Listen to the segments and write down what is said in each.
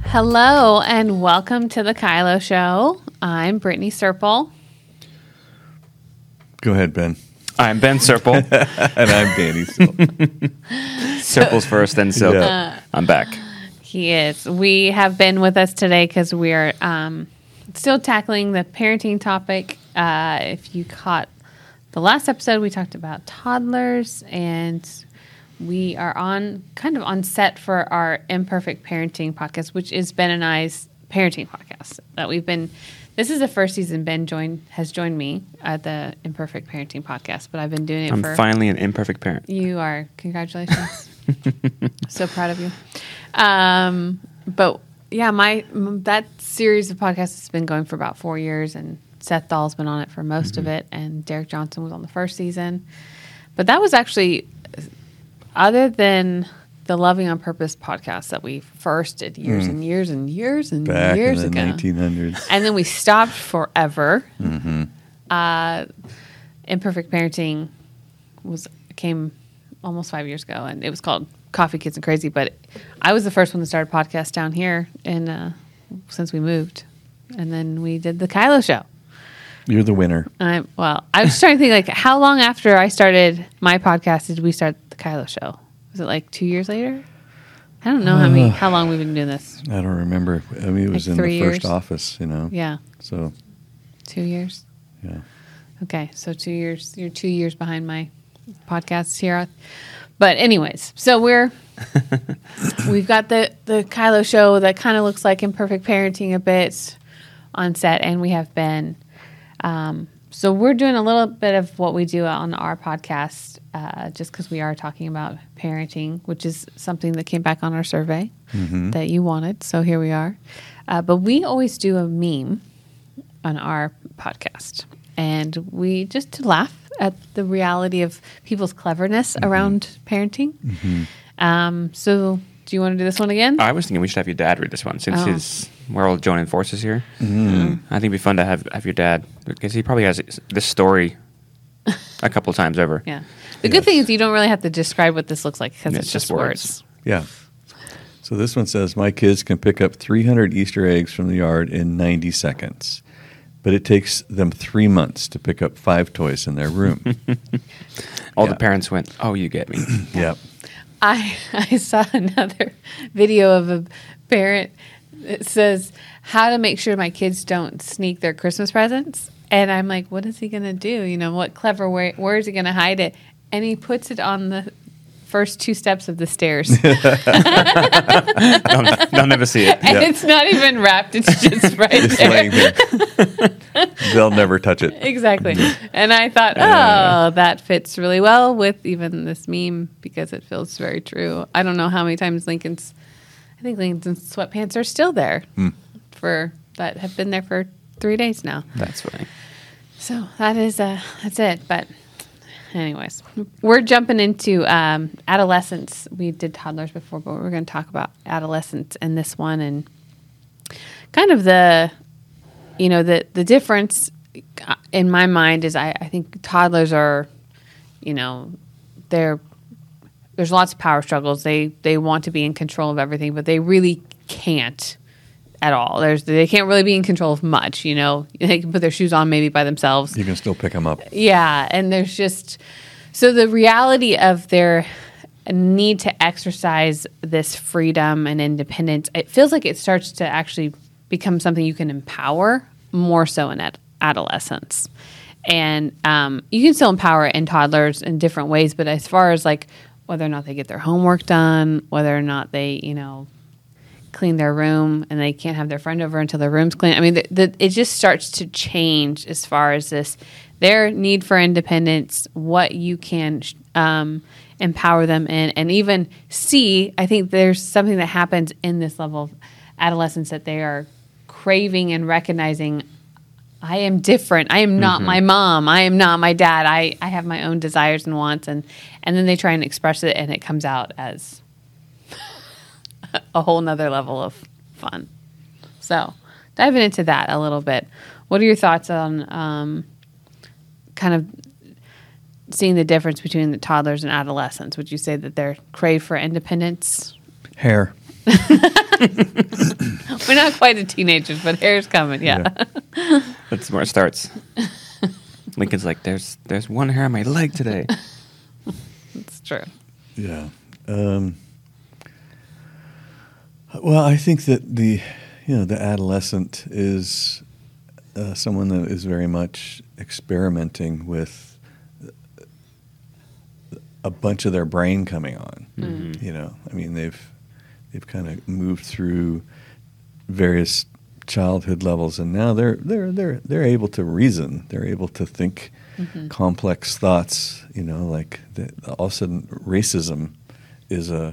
Hello and welcome to the Kylo Show. I'm Brittany Serple. Go ahead, Ben. I'm Ben Serple. And I'm Danny Silk. Serple's first, then Silk. Yeah. I'm back. He is. We have been with us today because we are still tackling the parenting topic. If you caught the last episode, we talked about toddlers, and we are on set for our Imperfect Parenting podcast, which is Ben and I's parenting podcast that we've been. This is the first season Ben has joined me at the Imperfect Parenting podcast, but I've been doing it I'm finally an imperfect parent. You are. Congratulations. So proud of you. But yeah, that series of podcasts has been going for about 4 years, and Seth Dahl's been on it for most of it, and Derek Johnson was on the first season. But that was actually, other than the Loving on Purpose podcast that we first did years and years and years and Back years in the ago. 1900s. And then we stopped forever. Mm-hmm. Imperfect Parenting came almost 5 years ago, and it was called Coffee, Kids, and Crazy. But I was the first one to start a podcast down here since we moved. And then we did the Kylo Show. You're the winner. I was trying to think, how long after I started my podcast did we start the Kylo Show? Was it 2 years later? I don't know how long we've been doing this. I don't remember. I mean, it was in 3 the first years? office, Yeah. So, 2 years. yeah. Okay, so 2 years. You're 2 years behind my podcasts here. But anyways, so we've got the Kylo Show that kind of looks like Imperfect Parenting a bit on set, and we have been. So we're doing a little bit of what we do on our podcast, just because we are talking about parenting, which is something that came back on our survey that you wanted. So here we are. But we always do a meme on our podcast, and we just to laugh at the reality of people's cleverness around parenting. So do you want to do this one again? I was thinking we should have your dad read this one since we're all joining forces here. I think it'd be fun to have your dad, because he probably has this story a couple times over. Yeah. The good thing is you don't really have to describe what this looks like because it's just words. Yeah. So this one says, my kids can pick up 300 Easter eggs from the yard in 90 seconds, but it takes them 3 months to pick up 5 toys in their room. All the parents went, oh, you get me. Yep. I saw another video of a parent that says how to make sure my kids don't sneak their Christmas presents. And I'm like, what is he going to do? What clever way, where is he going to hide it? And he puts it on the first 2 steps of the stairs. They'll never see it. And it's not even wrapped. It's just right It's there. laying there. They'll never touch it. Exactly. And I thought, that fits really well with even this meme because it feels very true. I don't know how many times Lincoln's sweatpants are still there that have been there for 3 days now. That's funny. So that's it. But anyways, we're jumping into adolescence. We did toddlers before, but we're going to talk about adolescence in this one, and kind of the difference in my mind is I think toddlers are, there's lots of power struggles. They want to be in control of everything, but they really can't at all. They can't really be in control of much, They can put their shoes on maybe by themselves. You can still pick them up. Yeah, and there's just... So the reality of their need to exercise this freedom and independence, it feels like it starts to actually become something you can empower more so in adolescence. And you can still empower it in toddlers in different ways, but as far as whether or not they get their homework done, whether or not they, clean their room and they can't have their friend over until their room's clean. I mean, it just starts to change as far as their need for independence, what you can empower them in, and even see, I think there's something that happens in this level of adolescence that they are craving and recognizing, I am different. I am not my mom. I am not my dad. I have my own desires and wants, and then they try and express it, and it comes out as a whole nother level of fun. So diving into that a little bit, what are your thoughts on kind of seeing the difference between the toddlers and adolescents? Would you say that they're crave for independence? Hair. We're not quite a teenagers, but hair's coming. Yeah. That's where it starts. Lincoln's like, there's one hair on my leg today. It's true. Yeah. Well, I think that the adolescent is someone that is very much experimenting with a bunch of their brain coming on. Mm-hmm. You know, I mean, they've kind of moved through various childhood levels, and now they're able to reason. They're able to think complex thoughts. You know, like all of a sudden, racism is a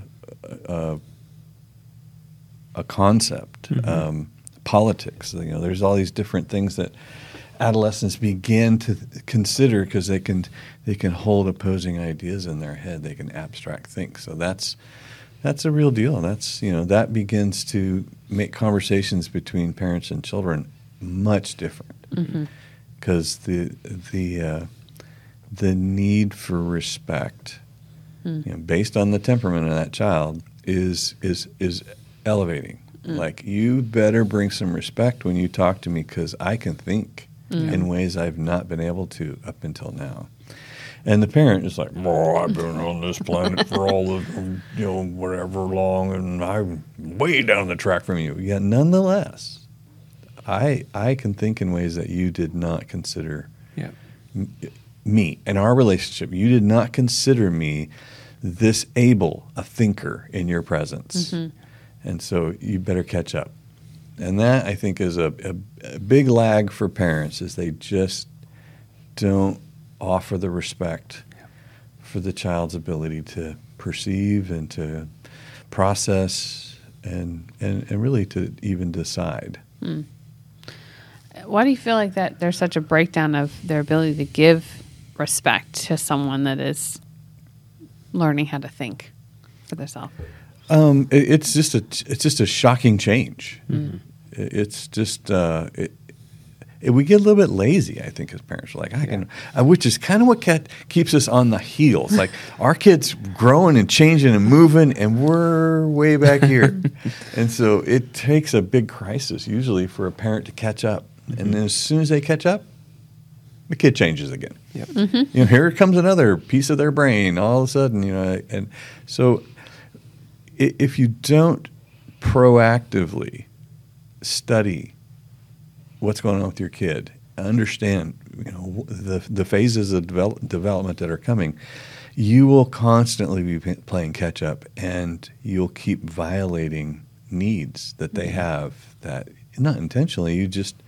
concept. Politics. You know, there's all these different things that adolescents begin to consider because they can hold opposing ideas in their head. They can abstract think. So that's a real deal. That's, you know, that begins to make conversations between parents and children much different because the need for respect, you know, based on the temperament of that child, is elevating. Like, you better bring some respect when you talk to me because I can think in ways I've not been able to up until now. And the parent is like, "Oh, I've been on this planet for all of, you know, whatever long, and I'm way down the track from you." Yet, nonetheless, I can think in ways that you did not consider me and our relationship. You did not consider me this able a thinker in your presence. And so you better catch up. And that, I think, is a big lag for parents, is they just don't offer the respect for the child's ability to perceive and to process and really to even decide. Why do you feel like that there's such a breakdown of their ability to give respect to someone that is learning how to think for themselves? It's just a shocking change. It's just we get a little bit lazy, I think, as parents. We're like, which is kind of what keeps us on the heels. Like, our kids growing and changing and moving, and we're way back here. And so it takes a big crisis usually for a parent to catch up. And then as soon as they catch up, the kid changes again. You know, here comes another piece of their brain all of a sudden. You know, and so if you don't proactively study what's going on with your kid, understand, you know, the phases of development that are coming, you will constantly be playing catch up, and you'll keep violating needs that they have that, not intentionally, you just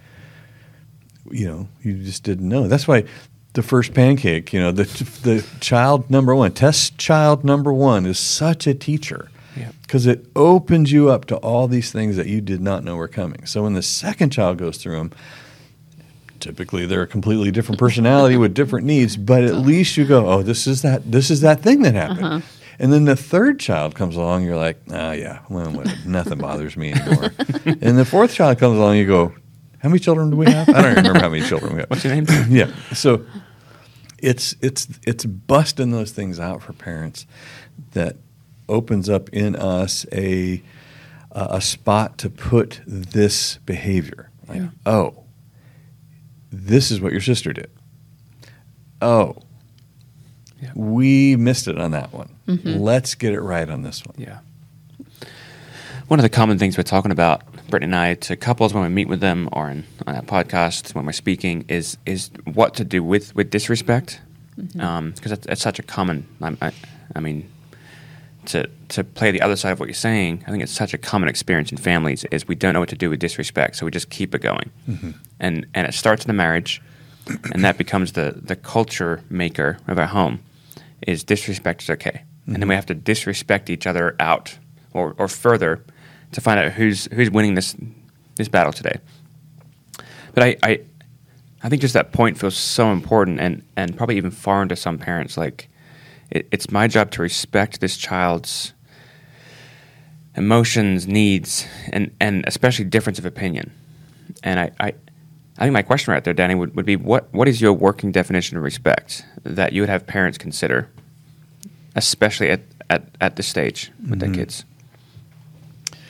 didn't know. That's why the first pancake, you know, the child number one, test child number one, is such a teacher. Because it opens you up to all these things that you did not know were coming. So when the second child goes through them, typically they're a completely different personality with different needs, but at least you go, oh, this is that thing that happened. And then the third child comes along, you're like, nothing bothers me anymore. And the fourth child comes along, you go, how many children do we have? I don't even remember how many children we have. What's your name? Yeah. So it's busting those things out for parents that opens up in us a spot to put this behavior. Like, oh, this is what your sister did. Oh, we missed it on that one. Let's get it right on this one. Yeah. One of the common things we're talking about, Brittany and I, to couples when we meet with them or on a podcast when we're speaking is what to do with disrespect. Because it's such a common, I mean, to play the other side of what you're saying, I think it's such a common experience in families is we don't know what to do with disrespect, so we just keep it going. And it starts in a marriage, and that becomes the culture maker of our home, is disrespect is okay. And then we have to disrespect each other out or further to find out who's winning this battle today. But I think just that point feels so important and probably even foreign to some parents. Like, it's my job to respect this child's emotions, needs, and especially difference of opinion. And I think my question right there, Danny, would be what is your working definition of respect that you would have parents consider, especially at this stage with their kids?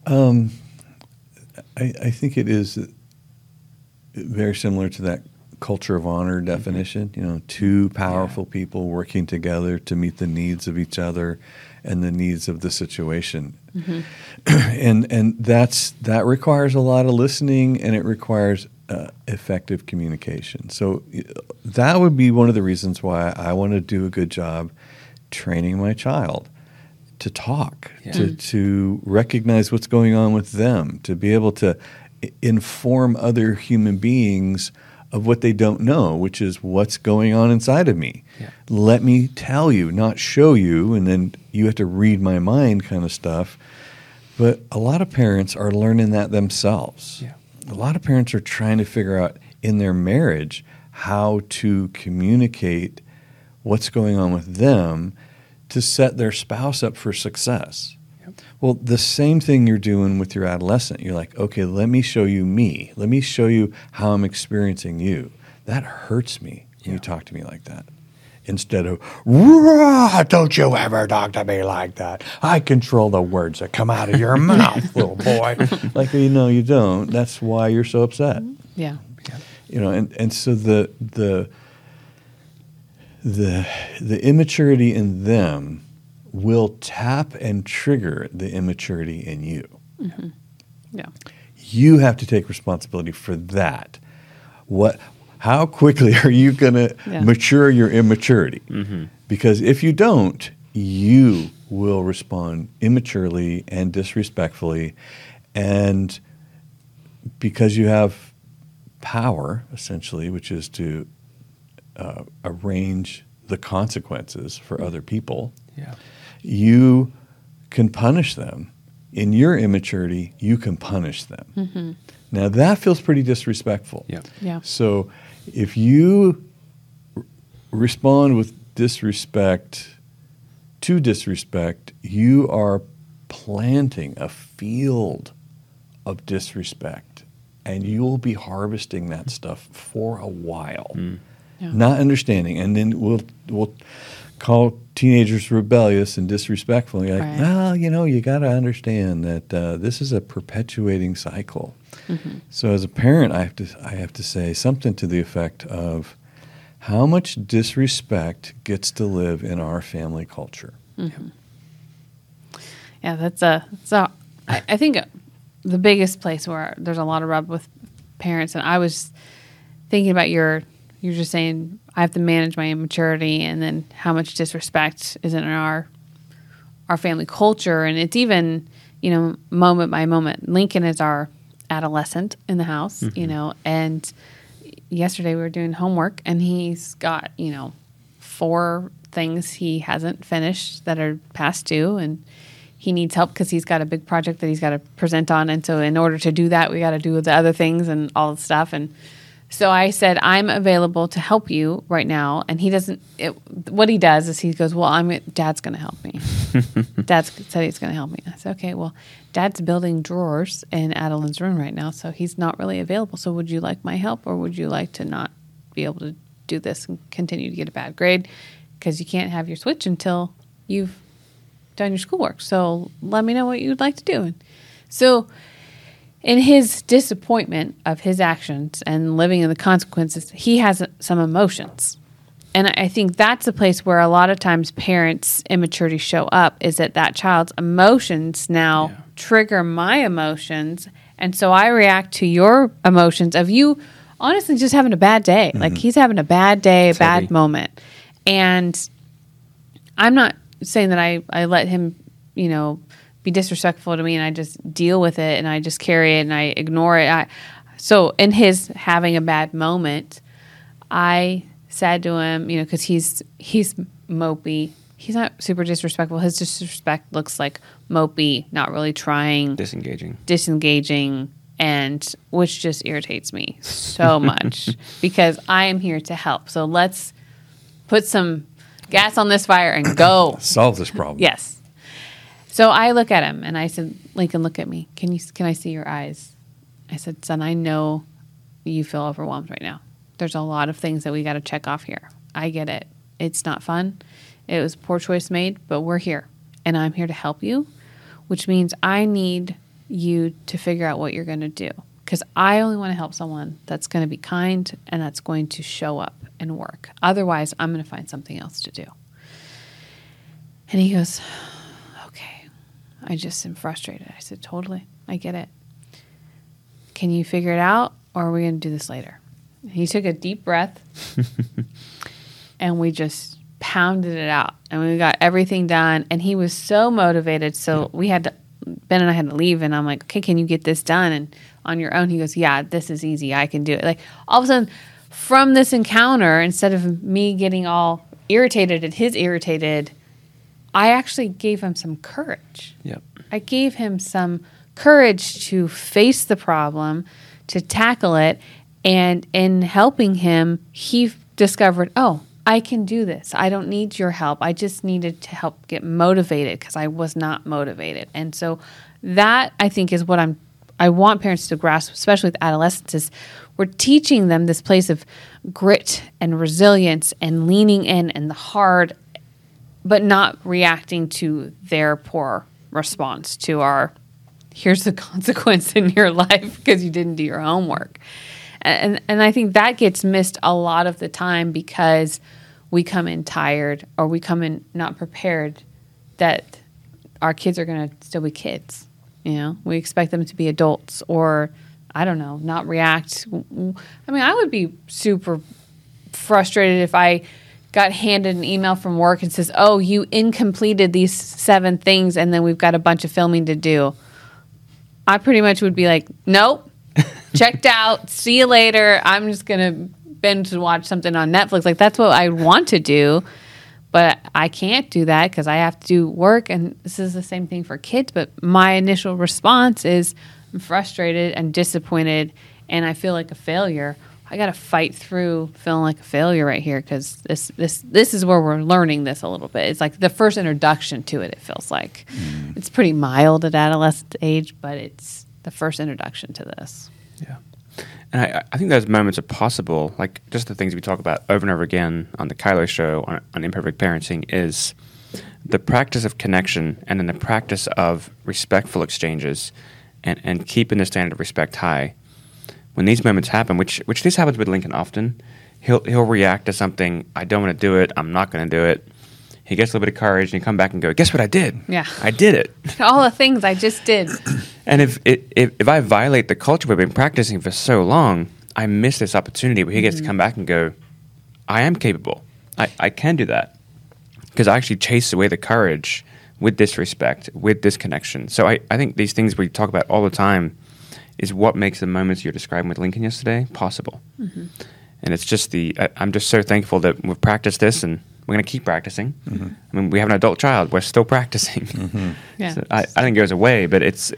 I think it is very similar to that culture of honor definition. You know, two powerful people working together to meet the needs of each other and the needs of the situation. And that requires a lot of listening, and it requires effective communication. So that would be one of the reasons why I want to do a good job training my child to talk, to recognize what's going on with them, to be able to inform other human beings of what they don't know, which is what's going on inside of me. Yeah. Let me tell you, not show you, and then you have to read my mind kind of stuff. But a lot of parents are learning that themselves. Yeah. A lot of parents are trying to figure out in their marriage how to communicate what's going on with them to set their spouse up for success. Yep. Well, the same thing you're doing with your adolescent. You're like, okay, let me show you me. Let me show you how I'm experiencing you. That hurts me when you talk to me like that. Instead of, "Rah, don't you ever talk to me like that. I control the words that come out of your mouth, little boy." Like, you know, you don't. That's why you're so upset. Yeah. You know, and so the immaturity in them will tap and trigger the immaturity in you. Yeah. You have to take responsibility for that. How quickly are you going to mature your immaturity? Because if you don't, you will respond immaturely and disrespectfully. And because you have power, essentially, which is to arrange the consequences for other people, you can punish them. In your immaturity, you can punish them. Now, that feels pretty disrespectful. Yeah. So if you respond with disrespect to disrespect, you are planting a field of disrespect, and you will be harvesting that stuff for a while, not understanding. And then we'll call teenagers rebellious and disrespectful. You're like, well, you know, you got to understand that this is a perpetuating cycle. So as a parent, I have to say something to the effect of, how much disrespect gets to live in our family culture? Yeah, I think the biggest place where there's a lot of rub with parents, and I was thinking about you're just saying I have to manage my immaturity, and then how much disrespect is in our family culture, and it's even, you know, moment by moment. Lincoln is our adolescent in the house, you know, and yesterday we were doing homework, and he's got, you know, 4 things he hasn't finished that are past due, and he needs help because he's got a big project that he's got to present on. And so in order to do that, we got to do the other things and all the stuff. And so I said, I'm available to help you right now. And he doesn't, what he does is he goes, well, Dad's going to help me. Dad said he's going to help me. I said, okay, well, Dad's building drawers in Adeline's room right now, so he's not really available. So would you like my help, or would you like to not be able to do this and continue to get a bad grade? Because you can't have your switch until you've done your schoolwork. So let me know what you'd like to do. And so in his disappointment of his actions and living in the consequences, he has some emotions. And I think that's a place where a lot of times parents' immaturity show up, is that child's emotions now trigger my emotions. And so I react to your emotions of you honestly just having a bad day. Like, he's having a bad day, It's bad heavy. moment. And I'm not saying that I let him, you know, be disrespectful to me and I just deal with it and I just carry it and I ignore it. So in his having a bad moment, I said to him, you know, because he's mopey. He's not super disrespectful. His disrespect looks like mopey, not really trying, disengaging, and which just irritates me so much because I am here to help. So let's put some gas on this fire and go. Solve this problem. Yes. So I look at him and I said, Lincoln, look at me. Can I see your eyes? I said, son, I know you feel overwhelmed right now. There's a lot of things that we got to check off here. I get it. It's not fun. It was a poor choice made, but we're here. And I'm here to help you, which means I need you to figure out what you're going to do. Because I only want to help someone that's going to be kind and that's going to show up and work. Otherwise, I'm going to find something else to do. And he goes, okay, I just am frustrated. I said, totally, I get it. Can you figure it out, or are we going to do this later? He took a deep breath, and we just pounded it out. And we got everything done, and he was so motivated. So Ben and I had to leave, and I'm like, okay, can you get this done? And on your own, he goes, yeah, this is easy. I can do it. Like, all of a sudden, from this encounter, instead of me getting all irritated and his irritated, I actually gave him some courage. Yep. I gave him some courage to face the problem, to tackle it, and in helping him, he discovered, oh, I can do this. I don't need your help. I just needed to help get motivated because I was not motivated. And so that, I think, is what I want parents to grasp, especially with adolescents, is we're teaching them this place of grit and resilience and leaning in and the hard, but not reacting to their poor response to our, here's the consequence in your life because you didn't do your homework. And I think that gets missed a lot of the time because we come in tired or we come in not prepared that our kids are going to still be kids. You know, we expect them to be adults or, I don't know, not react. I mean, I would be super frustrated if I got handed an email from work and says, oh, you incompleted these 7 things and then we've got a bunch of filming to do. I pretty much would be like, nope, checked out, see you later. I'm just going to binge and watch something on Netflix. Like, that's what I want to do, but I can't do that because I have to do work, and this is the same thing for kids, but my initial response is I'm frustrated and disappointed, and I feel like a failure. I got to fight through feeling like a failure right here because this is where we're learning this a little bit. It's like the first introduction to it, it feels like. It's pretty mild at adolescent age, but it's the first introduction to this. Yeah. And I think those moments are possible, like just the things we talk about over and over again on the Kylo Show, on Imperfect Parenting, is the practice of connection and then the practice of respectful exchanges and keeping the standard of respect high. When these moments happen, which this happens with Lincoln often, he'll react to something, I don't want to do it, I'm not going to do it. He gets a little bit of courage and he come back and go, guess what I did? Yeah. I did it. All the things I just did. And if I violate the culture we've been practicing for so long, I miss this opportunity where he gets to come back and go, I am capable. I can do that. Because I actually chase away the courage with this respect, with this connection. So I think these things we talk about all the time is what makes the moments you're describing with Lincoln yesterday possible. Mm-hmm. And it's just I'm just so thankful that we've practiced this and we're going to keep practicing. Mm-hmm. I mean, we have an adult child. We're still practicing. Mm-hmm. Yeah. So I think it goes away, but it's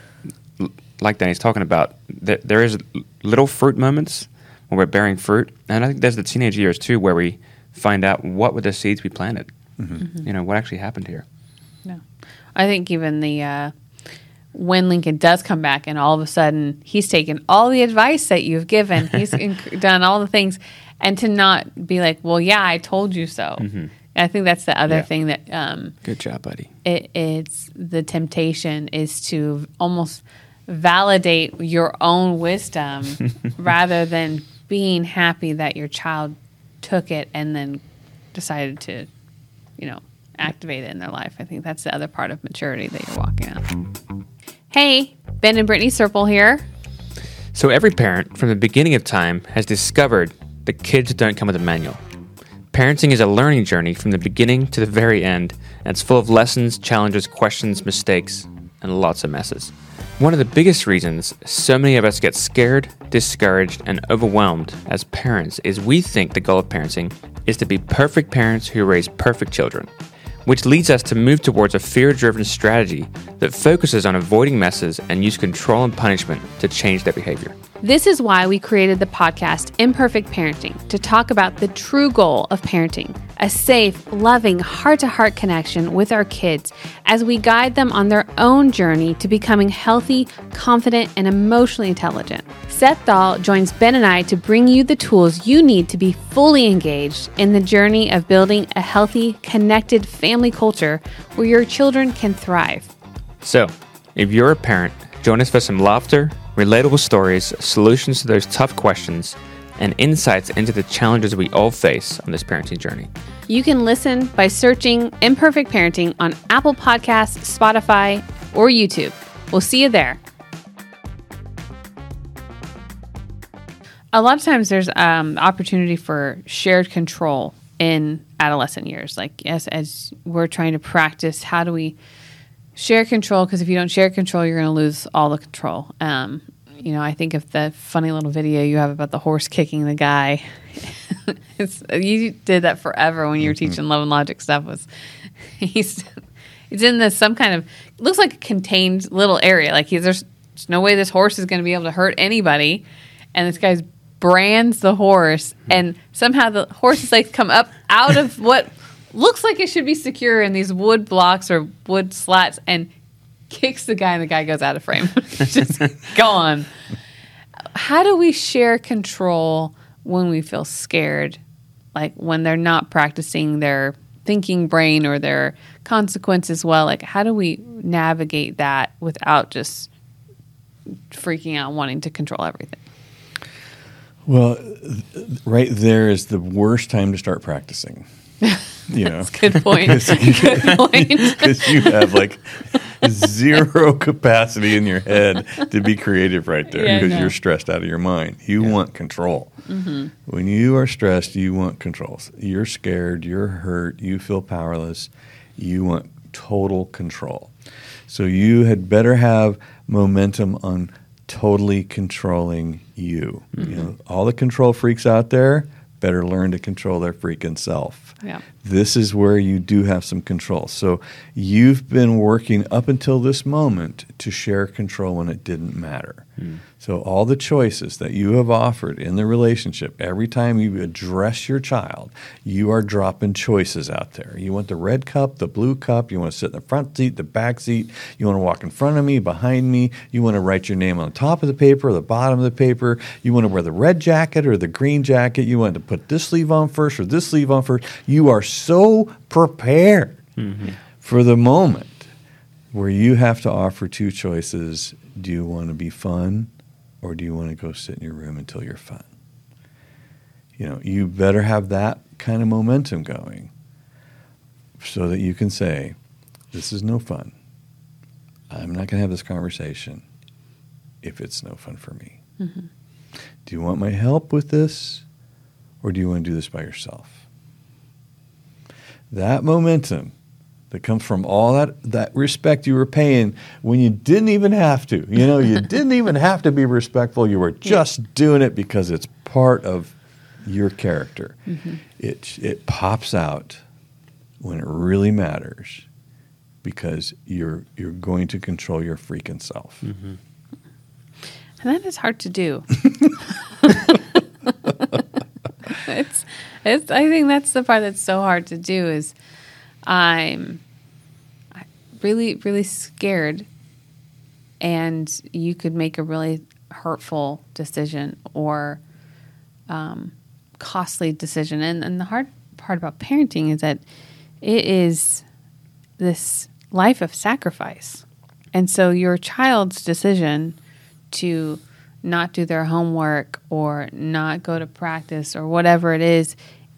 like Danny's talking about, there is little fruit moments when we're bearing fruit. And I think there's the teenage years, too, where we find out what were the seeds we planted. Mm-hmm. Mm-hmm. You know, what actually happened here. Yeah. I think even when Lincoln does come back and all of a sudden he's taken all the advice that you've given, he's done all the things, and to not be like, well, yeah, I told you so. Mm-hmm. I think that's the other thing that... good job, buddy. It's the temptation is to almost validate your own wisdom rather than being happy that your child took it and then decided to, activate it in their life. I think that's the other part of maturity that you're walking out. Hey, Ben and Brittany Serple here. So every parent from the beginning of time has discovered that kids don't come with a manual. Parenting is a learning journey from the beginning to the very end, and it's full of lessons, challenges, questions, mistakes, and lots of messes. One of the biggest reasons so many of us get scared, discouraged, and overwhelmed as parents is we think the goal of parenting is to be perfect parents who raise perfect children, which leads us to move towards a fear-driven strategy that focuses on avoiding messes and use control and punishment to change their behavior. This is why we created the podcast Imperfect Parenting, to talk about the true goal of parenting, a safe, loving, heart-to-heart connection with our kids as we guide them on their own journey to becoming healthy, confident, and emotionally intelligent. Seth Dahl joins Ben and I to bring you the tools you need to be fully engaged in the journey of building a healthy, connected family culture where your children can thrive. So, if you're a parent Join us for some laughter, relatable stories, solutions to those tough questions, and insights into the challenges we all face on this parenting journey. You can listen by searching Imperfect Parenting on Apple Podcasts, Spotify, or YouTube. We'll see you there. A lot of times there's opportunity for shared control in adolescent years. Like as we're trying to practice, how do we share control? Because if you don't share control, you're going to lose all the control. I think of the funny little video you have about the horse kicking the guy. You did that forever when you were teaching Love and Logic stuff. He's in some kind of, looks like a contained little area. Like there's no way this horse is going to be able to hurt anybody. And this guy's brands the horse, and somehow the horse's legs come up out of what looks like it should be secure in these wood blocks or wood slats and kicks the guy, and the guy goes out of frame. Just gone. How do we share control when we feel scared? Like when they're not practicing their thinking brain or their consequences well? Like how do we navigate that without just freaking out, wanting to control everything? Well, right there is the worst time to start practicing. That's a good point. Because you have like zero capacity in your head to be creative right there because you're stressed out of your mind. You want control. Mm-hmm. When you are stressed, you want control. You're scared, you're hurt, you feel powerless, you want total control. So you had better have momentum on totally controlling you. Mm-hmm. All the control freaks out there better learn to control their freaking self. Yeah. This is where you do have some control. So you've been working up until this moment to share control when it didn't matter. Mm. So all the choices that you have offered in the relationship, every time you address your child, you are dropping choices out there. You want the red cup, the blue cup, you want to sit in the front seat, the back seat, you want to walk in front of me, behind me, you want to write your name on the top of the paper or the bottom of the paper, you want to wear the red jacket or the green jacket, you want to put this sleeve on first or this sleeve on first. You are so prepared for the moment where you have to offer two choices. Do you want to be fun or do you want to go sit in your room until you're fun? You better have that kind of momentum going so that you can say, this is no fun. I'm not going to have this conversation if it's no fun for me. Mm-hmm. Do you want my help with this or do you want to do this by yourself? That momentum that comes from all that respect you were paying when you didn't even have to. You didn't even have to be respectful. You were just doing it because it's part of your character. Mm-hmm. It pops out when it really matters because you're going to control your freaking self. Mm-hmm. And that is hard to do. I think that's the part that's so hard to do is I'm really, really scared and you could make a really hurtful decision or costly decision. And the hard part about parenting is that it is this life of sacrifice. And so your child's decision to not do their homework or not go to practice or whatever it is,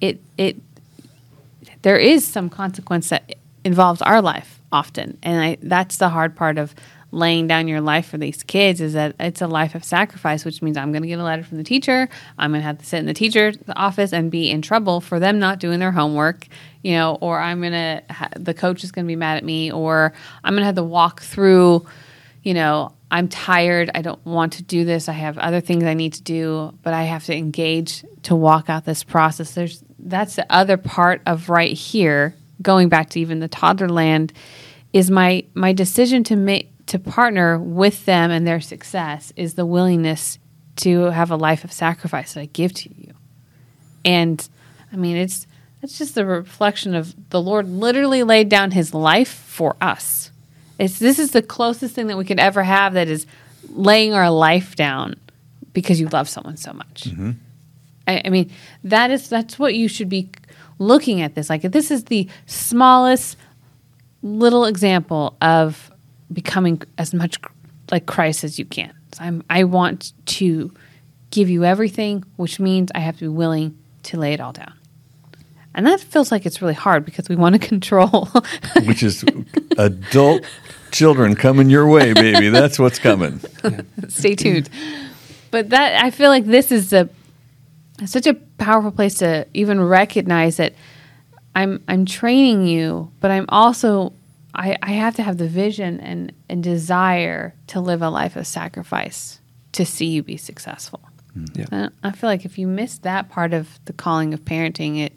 there is some consequence that involves our life often. And that's the hard part of laying down your life for these kids is that it's a life of sacrifice, which means I'm going to get a letter from the teacher. I'm going to have to sit in the teacher's office and be in trouble for them not doing their homework, or I'm going to, the coach is going to be mad at me, or I'm going to have to walk through, I'm tired. I don't want to do this. I have other things I need to do, but I have to engage to walk out this process. That's the other part of right here, going back to even the toddler land, is my decision to partner with them and their success is the willingness to have a life of sacrifice that I give to you. And it's just the reflection of the Lord literally laid down his life for us. This is the closest thing that we could ever have that is laying our life down because you love someone so much. Mm-hmm. That's what you should be looking at this. Like, this is the smallest little example of becoming as much like Christ says you can. I want to give you everything, which means I have to be willing to lay it all down. And that feels like it's really hard because we want to control. Which is adult children coming your way, baby. That's what's coming. Stay tuned. But that, I feel like this is such a powerful place to even recognize that I'm training you, but I'm also, I have to have the vision and desire to live a life of sacrifice to see you be successful. Yeah. And I feel like if you miss that part of the calling of parenting,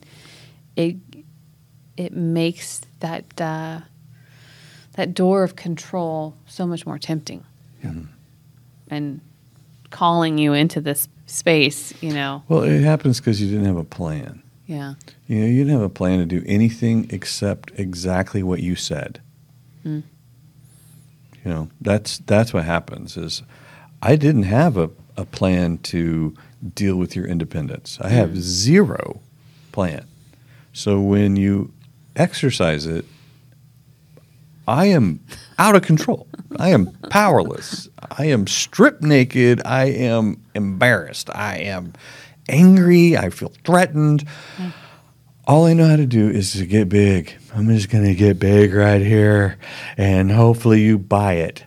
it makes that door of control so much more tempting. Yeah. And calling you into this space, Well, it happens because you didn't have a plan. Yeah. You didn't have a plan to do anything except exactly what you said. Mm. That's what happens is I didn't have a plan to deal with your independence. I have zero plan. So when you exercise it, I am out of control. I am powerless. I am stripped naked. I am embarrassed. I am angry. I feel threatened. All I know how to do is to get big. I'm just going to get big right here, and hopefully you buy it.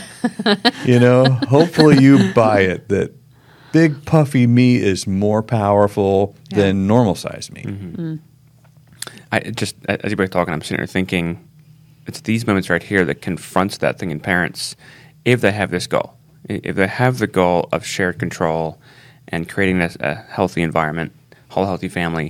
Hopefully you buy it that big puffy me is more powerful than normal size me. Mm-hmm. I just, as you were talking, I'm sitting there thinking, it's these moments right here that confronts that thing in parents if they have this goal. If they have the goal of shared control and creating a healthy environment, whole healthy family,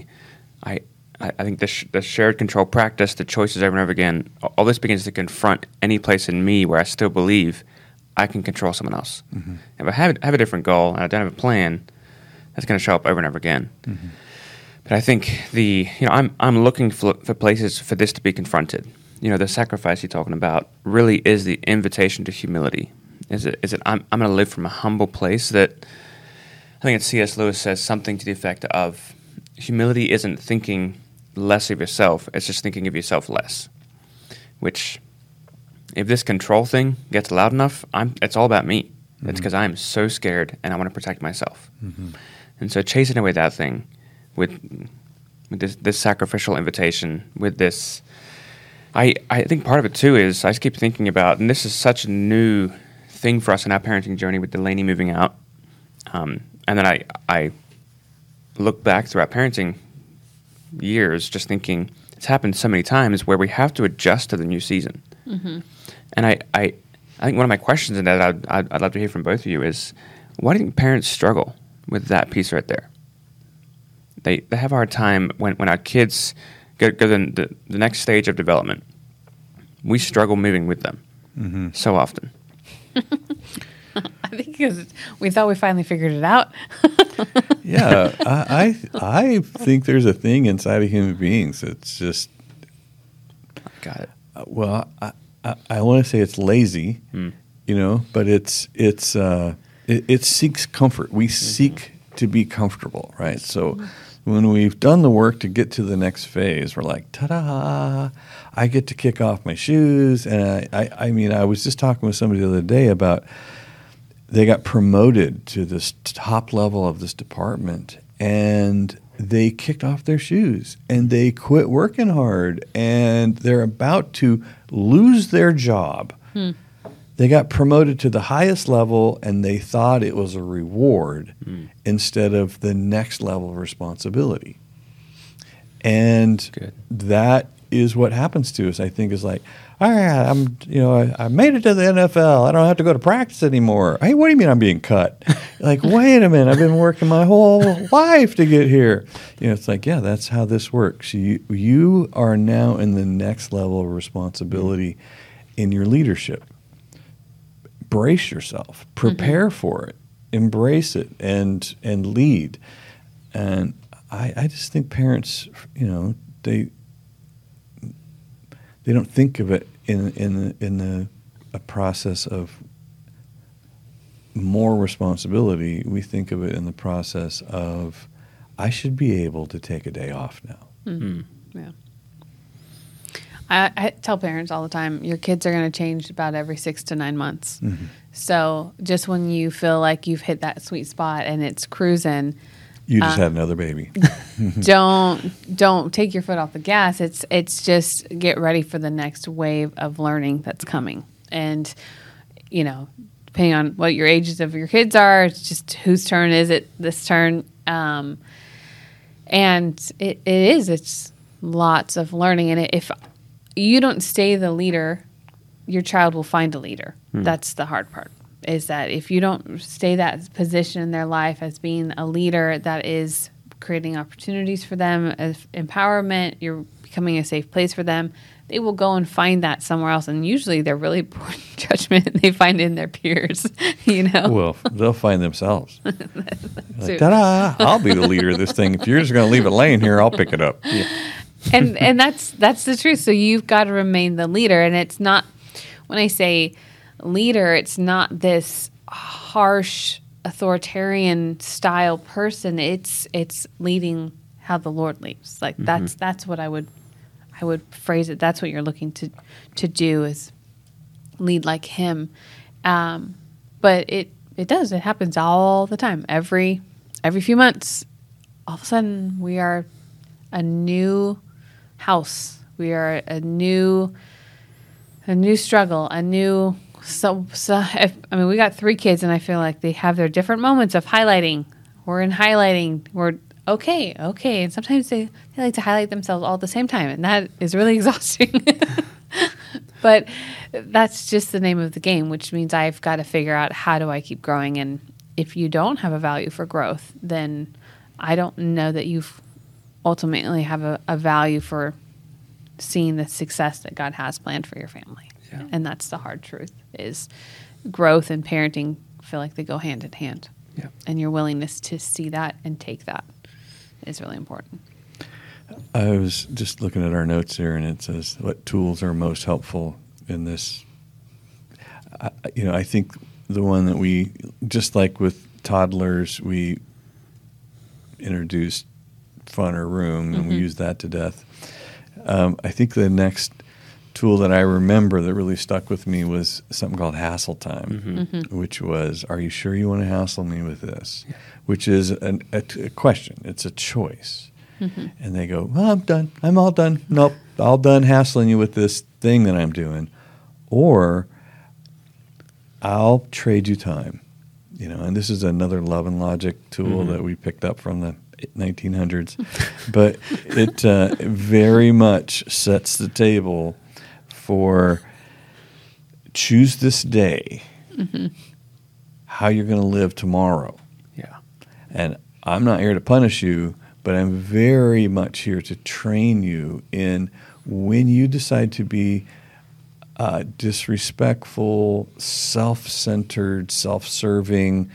I think the shared control practice, the choices over and over again, all this begins to confront any place in me where I still believe I can control someone else. Mm-hmm. If I have a different goal and I don't have a plan, that's going to show up over and over again. Mm-hmm. But I think I'm looking for places for this to be confronted. The sacrifice you're talking about really is the invitation to humility. Is it I'm going to live from a humble place that I think it's C.S. Lewis says something to the effect of humility isn't thinking less of yourself, it's just thinking of yourself less. Which, if this control thing gets loud enough, it's all about me. Mm-hmm. It's because I'm so scared and I want to protect myself. Mm-hmm. And so chasing away that thing with this sacrificial invitation, with this, I think part of it too is I just keep thinking about, and this is such a new thing for us in our parenting journey with Delaney moving out, and then I look back through our parenting years just thinking it's happened so many times where we have to adjust to the new season. Mm-hmm. And I think one of my questions in that I'd love to hear from both of you is, why do you think parents struggle with that piece right there? They have a hard time when our kids go to the next stage of development. We struggle moving with them so often. I think because we thought we finally figured it out. Yeah, I think there's a thing inside of human beings that's just got it. Well, I want to say it's lazy, but it seeks comfort. We seek to be comfortable, right? So when we've done the work to get to the next phase, we're like, ta-da! I get to kick off my shoes, and I was just talking with somebody the other day about. They got promoted to this top level of this department, and they kicked off their shoes, and they quit working hard, and they're about to lose their job. They got promoted to the highest level, and they thought it was a reward instead of the next level of responsibility. And that is what happens to us, I think, is like, all right, I made it to the NFL. I don't have to go to practice anymore. Hey, what do you mean I'm being cut? Like, wait a minute, I've been working my whole life to get here. It's like, yeah, that's how this works. You are now in the next level of responsibility in your leadership. Brace yourself. Prepare for it. Embrace it and lead. And I just think parents, they don't think of it in a process of more responsibility. We think of it in the process of, I should be able to take a day off now. Mm-hmm. Yeah. I tell parents all the time, your kids are going to change about every 6 to 9 months. So just when you feel like you've hit that sweet spot and it's cruising, You just had another baby. don't take your foot off the gas. It's just get ready for the next wave of learning that's coming. And, depending on what your ages of your kids are, it's just whose turn is it this turn. And it's lots of learning. And if you don't stay the leader, your child will find a leader. That's the hard part, is that if you don't stay that position in their life as being a leader that is creating opportunities for them, as empowerment, you're becoming a safe place for them, they will go and find that somewhere else. And usually they're really poor judgment. They find it in their peers, Well, they'll find themselves. Like, ta-da! I'll be the leader of this thing. If you're just going to leave it laying here, I'll pick it up. Yeah. And that's the truth. So you've got to remain the leader. And it's not, when I say leader, it's not this harsh authoritarian style person. It's leading how the Lord leads. Like that's what I would phrase it. That's what you're looking to do, is lead like him. But it happens all the time. Every few months, all of a sudden we are a new house. We are a new struggle, a new. We got 3 kids, and I feel like they have their different moments of highlighting. We're in highlighting. We're okay, and sometimes they like to highlight themselves all at the same time, and that is really exhausting. But that's just the name of the game, which means I've got to figure out, how do I keep growing? And if you don't have a value for growth, then I don't know that you've ultimately have a value for seeing the success that God has planned for your family. Yeah. And that's the hard truth, is growth and parenting feel like they go hand in hand. Yeah. And your willingness to see that and take that is really important. I was just looking at our notes here, and it says, what tools are most helpful in this? I think the one that we, just like with toddlers, we introduced fun or room, and we used that to death. I think the next tool that I remember that really stuck with me was something called hassle time, which was, are you sure you want to hassle me with this? Yeah. Which is a question. It's a choice. And they go, well, I'm done. I'm all done. Nope, all done hassling you with this thing that I'm doing. Or I'll trade you time. And this is another Love and Logic tool that we picked up from the 1900s. But it very much sets the table for choose this day how you're going to live tomorrow. Yeah. And I'm not here to punish you, but I'm very much here to train you in, when you decide to be disrespectful, self-centered, self-serving,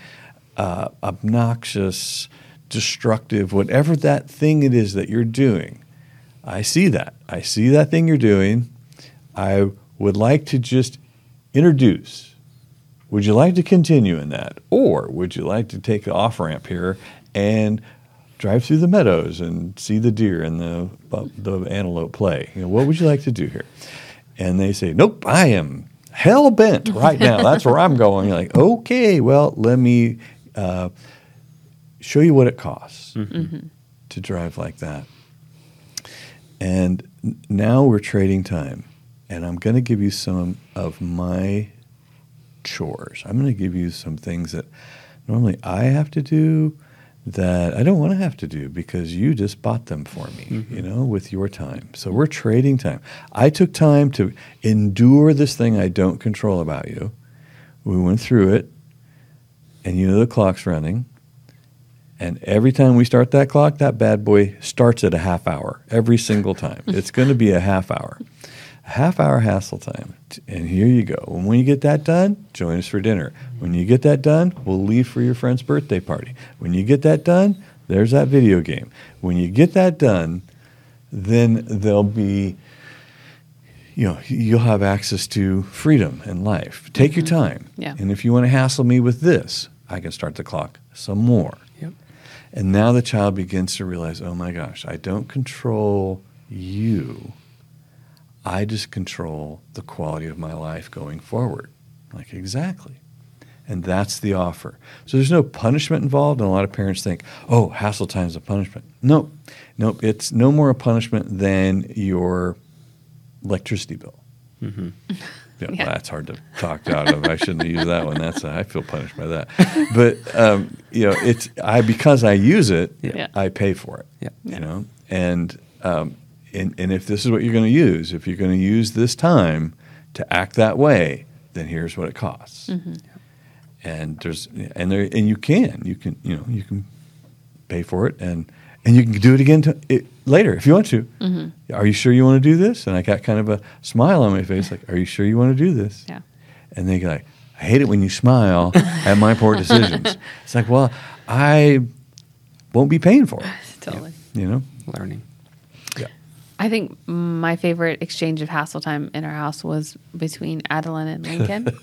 obnoxious, destructive, whatever that thing it is that you're doing. I see that. I see that thing you're doing. I would like to just introduce. Would you like to continue in that? Or would you like to take the off-ramp here and drive through the meadows and see the deer and the antelope play? What would you like to do here? And they say, nope, I am hell-bent right now. That's where I'm going. You're like, okay, well, let me show you what it costs to drive like that. And now we're trading time. And I'm going to give you some of my chores. I'm going to give you some things that normally I have to do that I don't want to have to do, because you just bought them for me, with your time. So we're trading time. I took time to endure this thing I don't control about you. We went through it, and the clock's running. And every time we start that clock, that bad boy starts at a half hour. Every single time. It's going to be a half hour. A half-hour hassle time, and here you go. And when you get that done, join us for dinner. When you get that done, we'll leave for your friend's birthday party. When you get that done, there's that video game. When you get that done, then there'll be, you'll have access to freedom and life. Take your time. Yeah. And if you want to hassle me with this, I can start the clock some more. Yep. And now the child begins to realize, oh my gosh, I don't control you. I just control the quality of my life going forward. Like, exactly. And that's the offer. So there's no punishment involved, and a lot of parents think, oh, hassle time is a punishment. Nope, it's no more a punishment than your electricity bill. Mm-hmm. Yeah, Yeah. Well, that's hard to talk out of. I shouldn't have used that one. I feel punished by that. But it's because I use it, Yeah. I pay for it. Yeah. You know, and if this is what you're going to use, if you're going to use this time to act that way, then here's what it costs. Mm-hmm. And you can pay for it, and you can do it again later if you want to. Mm-hmm. Are you sure you want to do this? And I got kind of a smile on my face, like, are you sure you want to do this? Yeah. And they go like, I hate it when you smile at my poor decisions. It's like, well, I won't be paying for it. Totally. You know? Learning. Yeah. I think my favorite exchange of hassle time in our house was between Adeline and Lincoln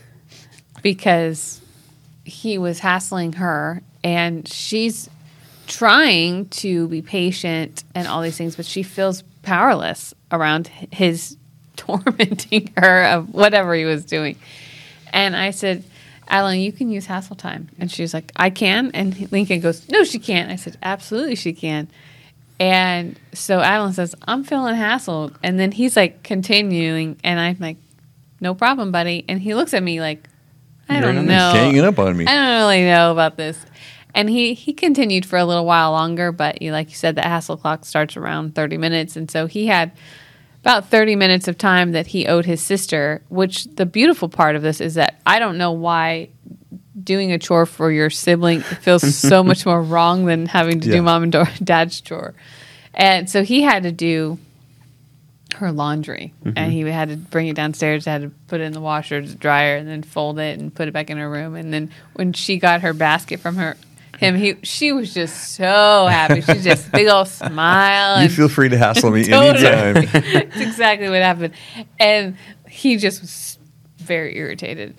because he was hassling her and she's trying to be patient and all these things, but she feels powerless around his tormenting her of whatever he was doing. And I said, Adeline, you can use hassle time. And she's like, I can? And Lincoln goes, no, she can't. I said, absolutely she can. And so Adeline says, I'm feeling hassled. And then he's like continuing. And I'm like, no problem, buddy. And he looks at me like, I don't know. Ganging up on me. I don't really know about this. And he continued for a little while longer. But like you said, the hassle clock starts around 30 minutes. And so he had about 30 minutes of time that he owed his sister, which the beautiful part of this is that I don't know why doing a chore for your sibling feels so much more wrong than having to do mom and dad's chore. And so he had to do her laundry, and he had to bring it downstairs, had to put it in the washer to dryer, and then fold it and put it back in her room. And then when she got her basket from she was just so happy. She just big old smile. You feel free to hassle me anytime. That's exactly what happened. And he just was very irritated.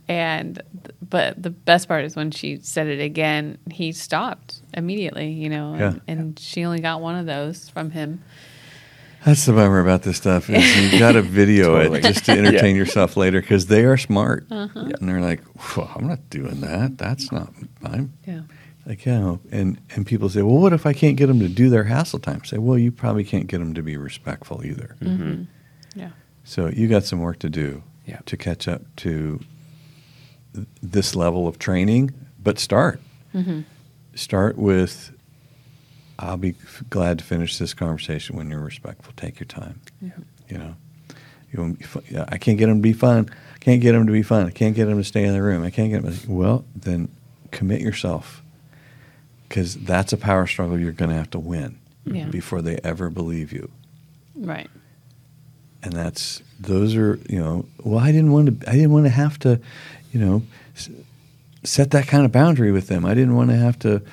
But the best part is when she said it again, he stopped immediately, and she only got one of those from him. That's the bummer about this stuff is you got to video Totally. it just to entertain yourself later because they are smart. And they're like, well, I'm not doing that. That's not fine. Yeah. Like, yeah. And people say, well, what if I can't get them to do their hassle time? Say, well, you probably can't get them to be respectful either. Mm-hmm. Yeah. So you got some work to do to catch up to this level of training, but start. Mm-hmm. Start with, I'll be glad to finish this conversation when you're respectful. Take your time. Yeah. I can't get them to be fun. I can't get them to be fun. I can't get them to stay in the room. I can't get them. Well, then commit yourself because that's a power struggle you're going to have to win before they ever believe you. Right. And those are, well, I didn't want to have to, set that kind of boundary with them. I didn't want to have to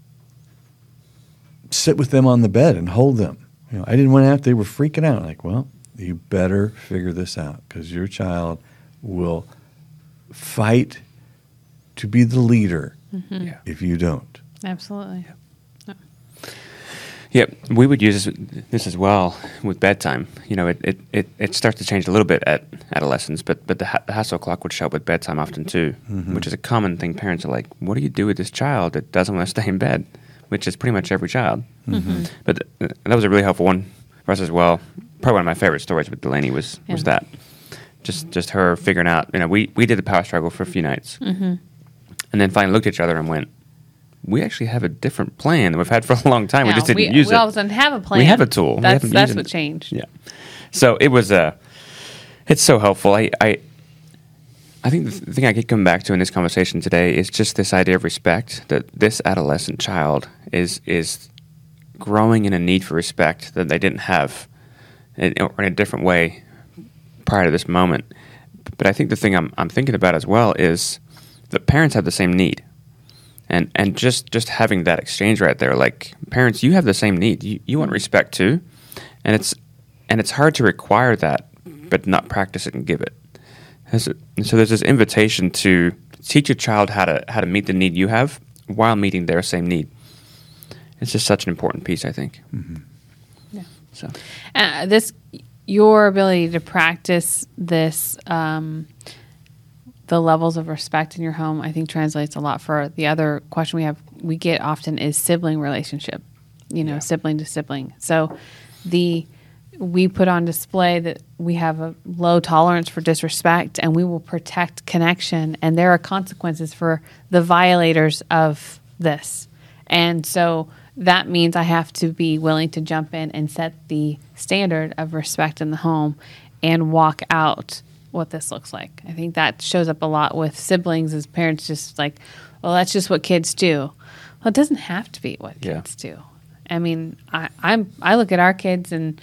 sit with them on the bed and hold them. I didn't want to have to, they were freaking out. Like, well, you better figure this out because your child will fight to be the leader if you don't. Absolutely. Yeah, we would use this as well with bedtime. It starts to change a little bit at adolescence, but the hassle clock would show up with bedtime often too, which is a common thing. Parents are like, what do you do with this child that doesn't want to stay in bed? Which is pretty much every child. Mm-hmm. But that was a really helpful one for us as well. Probably one of my favorite stories with Delaney was that. Just her figuring out, we did the power struggle for a few nights. And then finally looked at each other and went, we actually have a different plan than we've had for a long time. We just didn't use it. We always didn't have a plan. We have a tool. That's what changed. Yeah. So it was it's so helpful. I think the thing I keep coming back to in this conversation today is just this idea of respect, that this adolescent child is growing in a need for respect that they didn't have in a different way prior to this moment. But I think the thing I'm thinking about as well is that parents have the same need. And just having that exchange right there, like, parents, you have the same need. You want respect too. And it's hard to require that, but not practice it and give it. So there's this invitation to teach your child how to meet the need you have while meeting their same need. It's just such an important piece, I think. Yeah. So this your ability to practice this, the levels of respect in your home, I think translates a lot for the other question we get often is sibling relationship, sibling to sibling. So we put on display that we have a low tolerance for disrespect and we will protect connection, and there are consequences for the violators of this. And so that means I have to be willing to jump in and set the standard of respect in the home and walk out what this looks like. I think that shows up a lot with siblings as parents, just like, well, that's just what kids do. Well, it doesn't have to be what kids do. I mean, I look at our kids and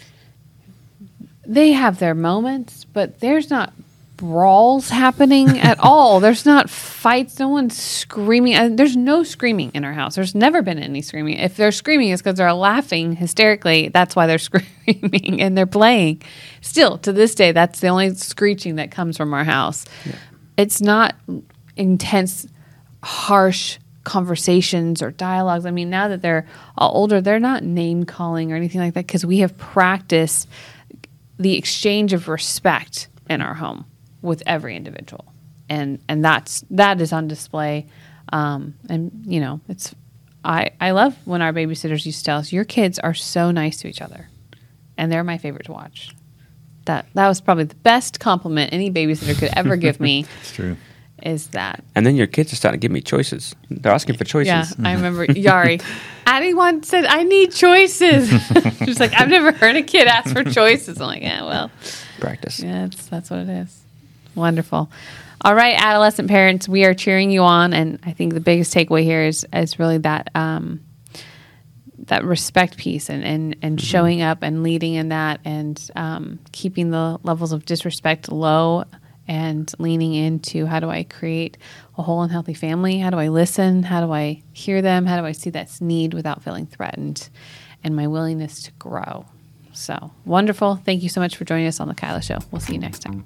they have their moments, but there's not brawls happening at all. There's not fights. No one's screaming. And there's no screaming in our house. There's never been any screaming. If they're screaming, it's because they're laughing hysterically. That's why they're screaming, and they're playing. Still, to this day, that's the only screeching that comes from our house. Yeah. It's not intense, harsh conversations or dialogues. I mean, now that they're all older, they're not name calling or anything like that because we have practiced the exchange of respect in our home with every individual, and that is on display. And it's I love when our babysitters used to tell us, your kids are so nice to each other, and they're my favorite to watch. That was probably the best compliment any babysitter could ever give me. It's true. Is that? And then your kids are starting to give me choices. They're asking for choices. Yeah, I remember Yari. Addie once said, "I need choices." She was like, "I've never heard a kid ask for choices." I'm like, "Yeah, well, practice." Yeah, that's what it is. Wonderful. All right, adolescent parents, we are cheering you on, and I think the biggest takeaway here is really that that respect piece and showing up and leading in that, and keeping the levels of disrespect low, and leaning into how do I create a whole and healthy family? How do I listen? How do I hear them? How do I see that need without feeling threatened? And my willingness to grow. So wonderful. Thank you so much for joining us on The Kyla Show. We'll see you next time.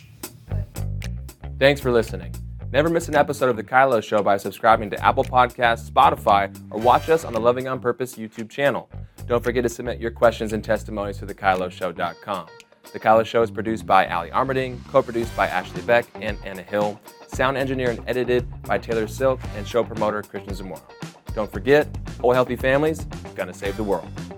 Thanks for listening. Never miss an episode of The Kyla Show by subscribing to Apple Podcasts, Spotify, or watch us on the Loving on Purpose YouTube channel. Don't forget to submit your questions and testimonies to thekyloshow.com. The Kyla Show is produced by Allie Armerding, co-produced by Ashley Beck and Anna Hill, sound engineered and edited by Taylor Silk, and show promoter Christian Zamora. Don't forget, whole healthy families gonna save the world.